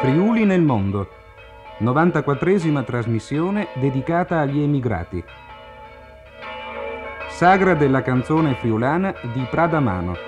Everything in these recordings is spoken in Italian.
Friuli nel mondo, 94esima trasmissione dedicata agli emigrati. Sagra della canzone friulana di Pradamano.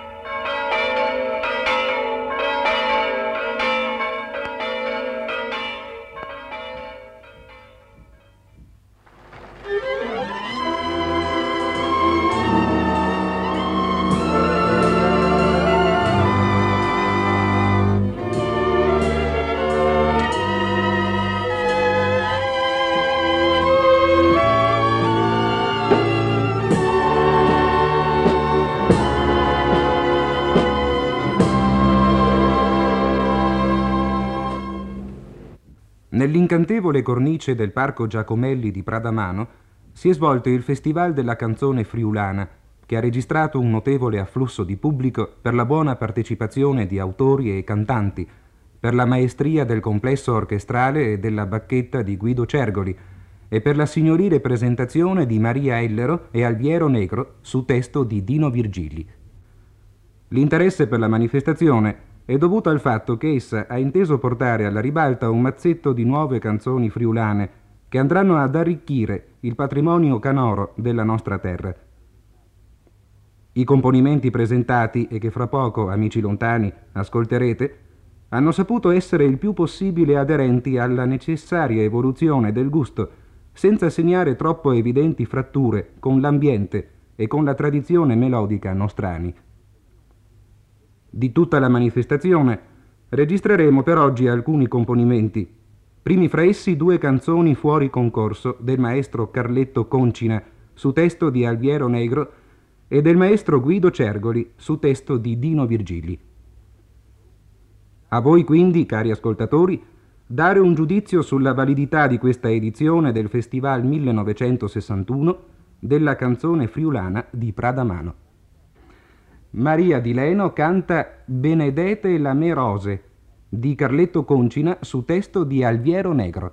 Nell'incantevole cornice del Parco Giacomelli di Pradamano si è svolto il Festival della canzone friulana, che ha registrato un notevole afflusso di pubblico per la buona partecipazione di autori e cantanti, per la maestria del complesso orchestrale e della bacchetta di Guido Cergoli e per la signorile presentazione di Maria Ellero e Alviero Negro su testo di Dino Virgili. L'interesse per la manifestazione è dovuto al fatto che essa ha inteso portare alla ribalta un mazzetto di nuove canzoni friulane che andranno ad arricchire il patrimonio canoro della nostra terra. I componimenti presentati e che fra poco, amici lontani, ascolterete, hanno saputo essere il più possibile aderenti alla necessaria evoluzione del gusto, senza segnare troppo evidenti fratture con l'ambiente e con la tradizione melodica nostrani. Di tutta la manifestazione registreremo per oggi alcuni componimenti, primi fra essi 2 canzoni fuori concorso del maestro Carletto Concina su testo di Alviero Negro e del maestro Guido Cergoli su testo di Dino Virgili. A voi quindi, cari ascoltatori, dare un giudizio sulla validità di questa edizione del Festival 1961 della canzone friulana di Pradamano. Maria Di Leno canta Benedete la me rose di Carletto Concina su testo di Alviero Negro.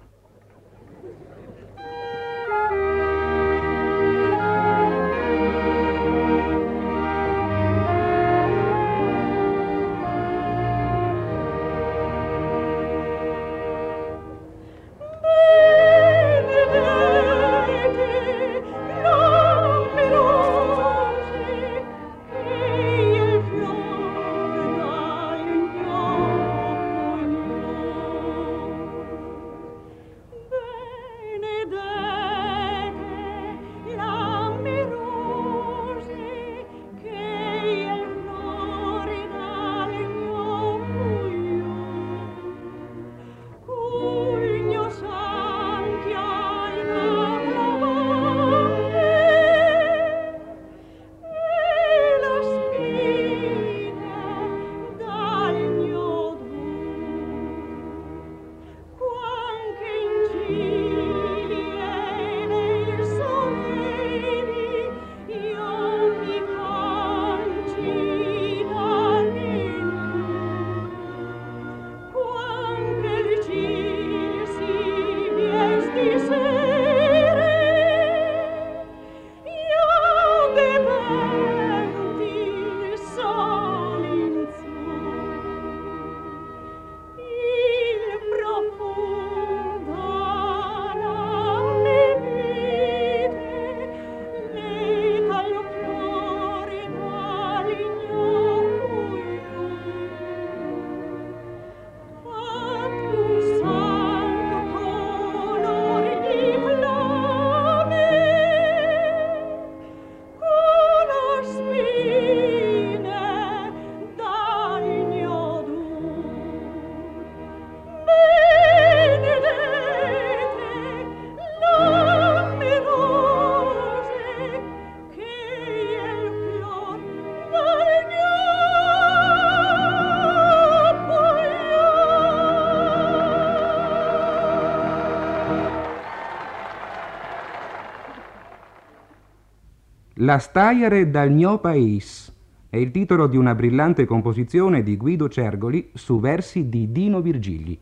La Staiare dal mio país è il titolo di una brillante composizione di Guido Cergoli su versi di Dino Virgili.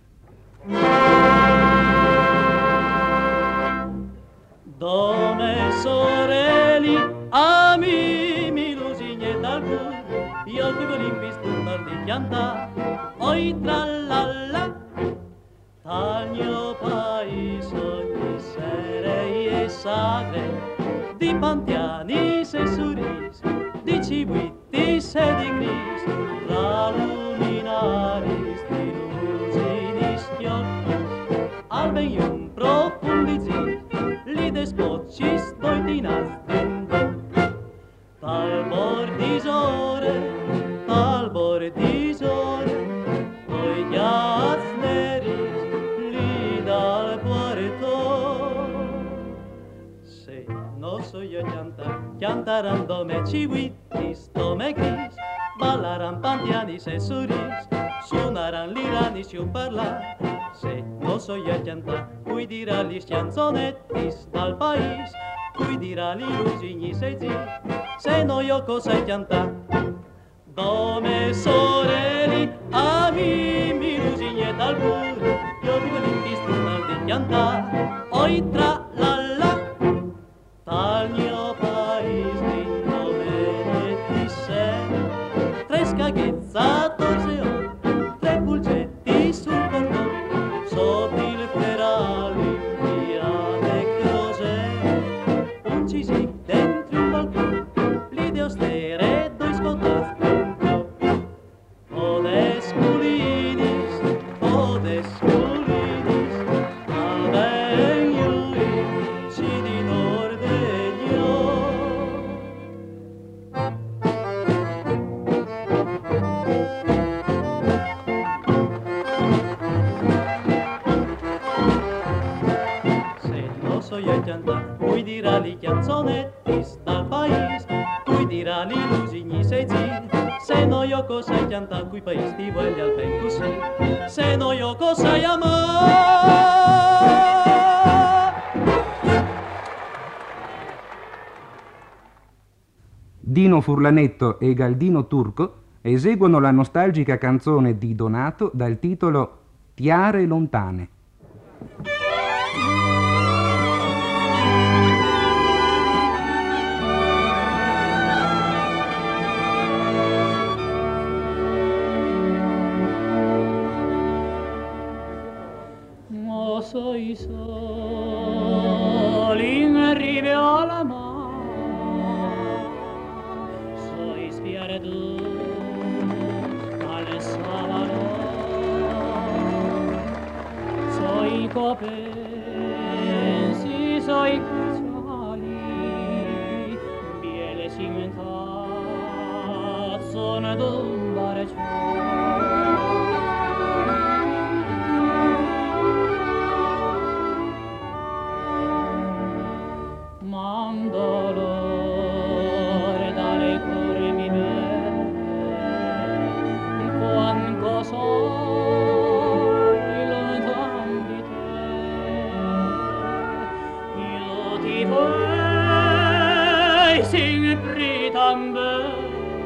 Donne, sorelli, amici, lusigne dal cuore, io ti voglio in bistuntar di pianta, oi tra la la, civittis e di gris, la luminaris di luci di schiocchis, al benium profundizis, li despocis doitinas dindum. Tal bordisore, oi ghiaz neris, li dal puerto. Se no so io cantaran dome civittis, dome gris, ballaran pantianis e suris, suonaran liranis iu parlar. Se no so io cui dirà gli canzonettis dal pais, cui dirà li lusignis e zi, se no io cosa canta. Dome sorelli, mi lusigne dal pur, io vivo l'intistinal di canta, oi tra la la, tal mio pais di nome di sé, tre scaghezza torseo, tre pulcetti sul portone, sotto il ferali, via de crosè, un cisic dentro un balcone, l'ideo stere, doi scottazzi. Cui dirà li canzonettis dal pais, cui dirà li lusignis e zi, se no io cosa canta cui pais ti voglio al ben così, se no io cosa amar. Dino Furlanetto e Galdino Turco eseguono la nostalgica canzone di Donato dal titolo Tiare lontane. Soi soli in rive alla mare, soi spiaradu alle savano, soi copensi, soi cacciali, biele cimentazzo ne dumbare dolore dalle cuore mi vede, quanto soy lontan di te, io ti vuoi sempre tan bene,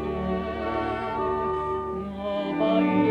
ma poi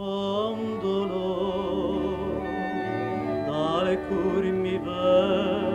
cuore mi va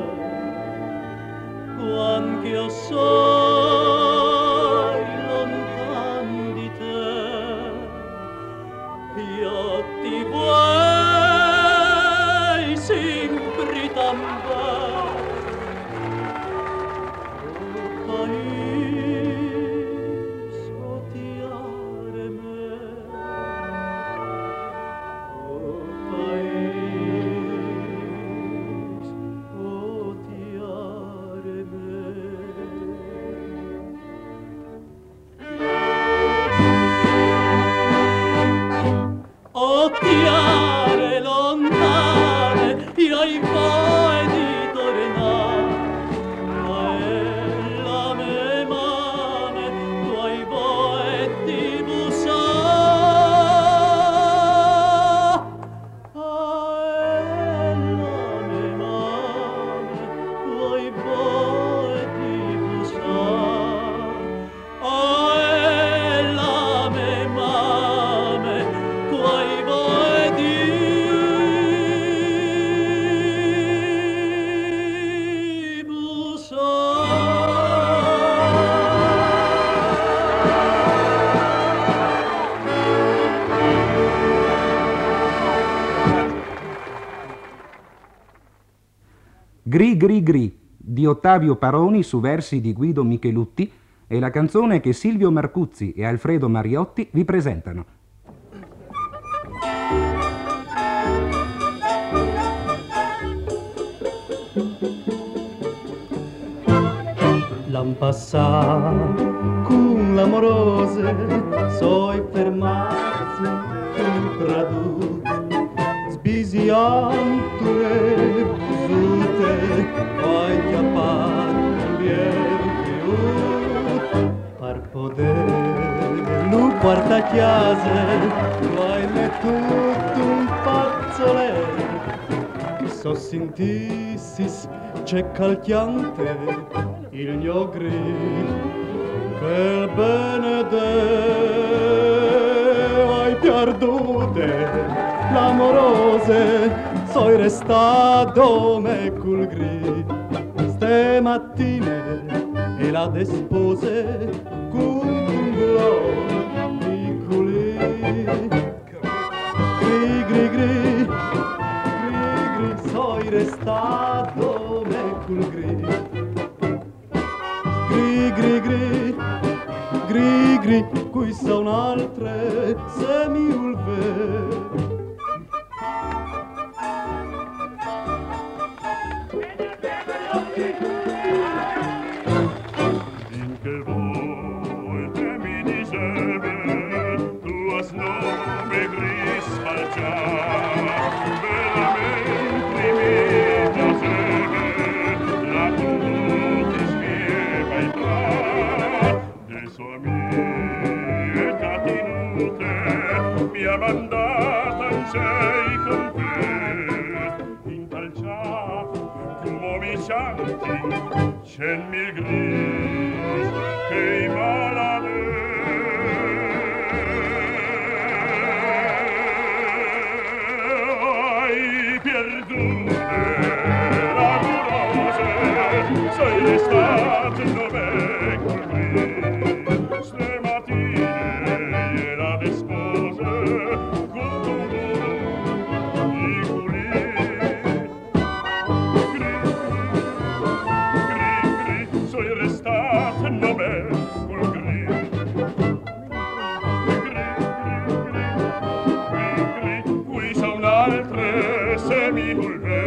Gri Gri Gri di Ottavio Paroni su versi di Guido Michelutti è la canzone che Silvio Marcuzzi e Alfredo Mariotti vi presentano. L'an passato con l'amorose soi fermarsi sul tradù sbisianto e busute poi chiappato più par poter lu quarta chiase vai me tutto un fazzoletto so sentissis c'è calchiante il mio grido che benedetto hai perdute l'amorose soi restato me col grido ste mattine e la despose con un globo di culì gri gri gri gri gri soi restato me col grido gri gri gri gri gri qui sono altre semiulve finché volte mi dicevi tu has nome gris falcià veramente mi piaceve la tua ti spiega il tra de sua mie catinute mi ha mandata in sei con te intalciato come mi chanti c'è il mio gris che i malade hai perdute l'amorose sei l'estate dove col gris ste mattine e la despose con tu di culì soy restate nome col gri gri qui son altre semivulve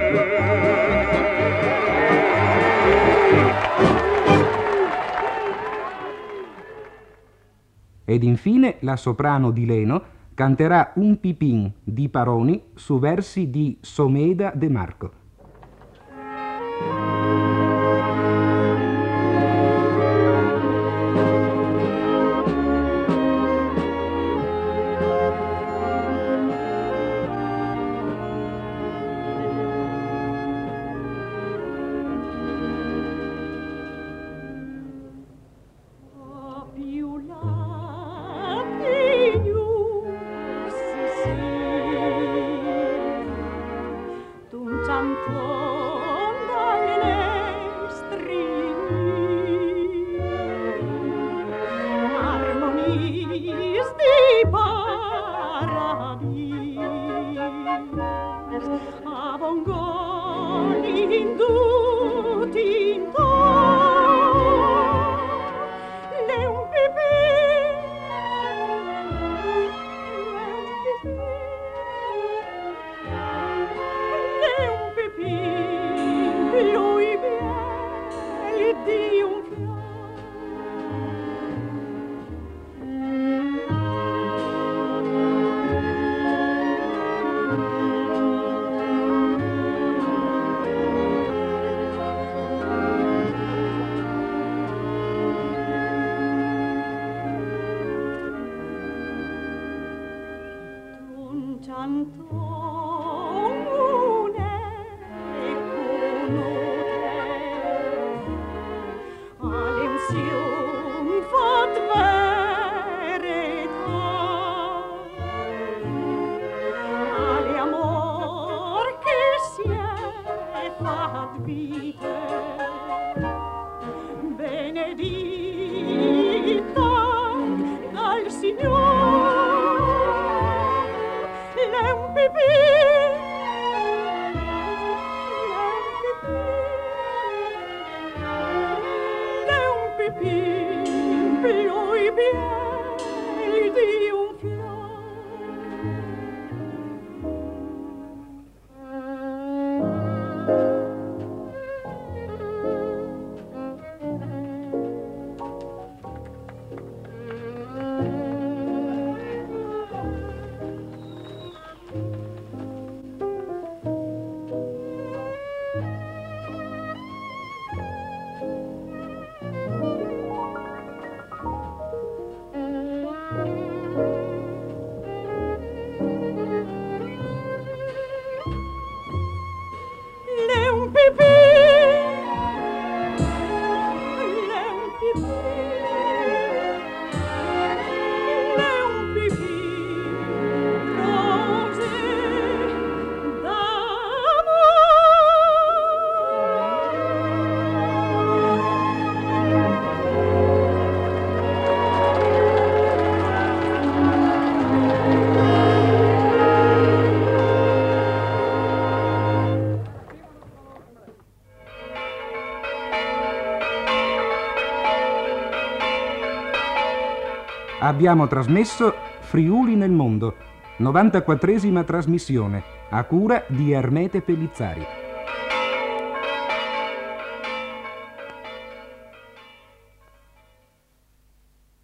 Ed infine la soprano di Leno canterà Un pipin di Paroni su versi di Someda De Marco. Signore, pipì più i piedi di un fiore. Abbiamo trasmesso Friuli nel mondo, 94esima trasmissione, a cura di Ermete Pellizzari.